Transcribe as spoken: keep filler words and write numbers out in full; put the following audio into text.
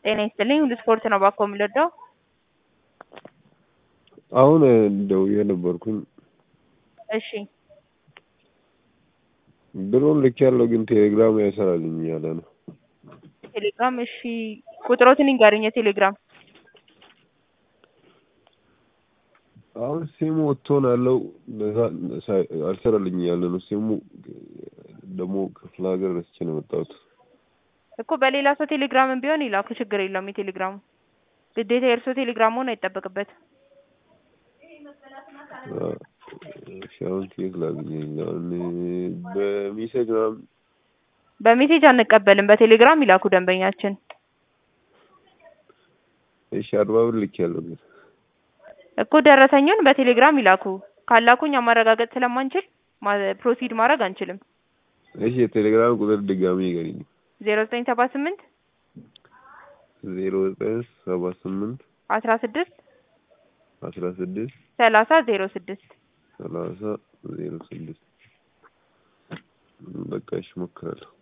ጤና ይስጥልኝ ሁሉ ስፖርት ነው ባኮ የምልወደው። አሁን ደውዬ ነበርኩኝ። እሺ ብሩን ልኬያለሁ ግን ቴሌግራም አይሰራልኝ እያለ ነው። ቴሌግራም እሺ ቁጥሮትን ይንገሩኝ የቴሌግራም። አሁን ሲሙ ወጥቶ ነው ያለው አልሰራልኝ እያለ ነው። ሲሙ ደግሞ ክፍለ ሀገር ረስቼ ነው የመጣሁት እኮ በሌላ ሰው ቴሌግራምም ቢሆን ይላኩ ችግር የለውም። የቴሌግራሙ ግዴታ የእርሶ ቴሌግራም መሆን አይጠበቅበትም። እሺ አሁን ቼክ ላግኘኝ በሜሴጅ ምናምን በሜሴጅ አንቀበልም በቴሌግራም ይላኩ ደንበኛችን። እሺ አርባ ብር ልኬያለሁ ግን እኮ ደረሰኙን በቴሌግራም ይላኩ። ካላኩኝ ማረጋገጥ ስለማንችል ፕሮሲድ ማድረግ አንችልም። እሺ የቴሌግራም ቁጥር ድጋሚ ይገሪኝ። ዜሮ ዘጠኝ ሰባ ስምንት ዜሮ ዘጠኝ ሰባ ስምንት አስራ ስድስት አስራ ስድስት ሰላሳ ዜሮ ስድስት ሰላሳ ዜሮ ስድስት በቃ እሺ እሞክራለሁ።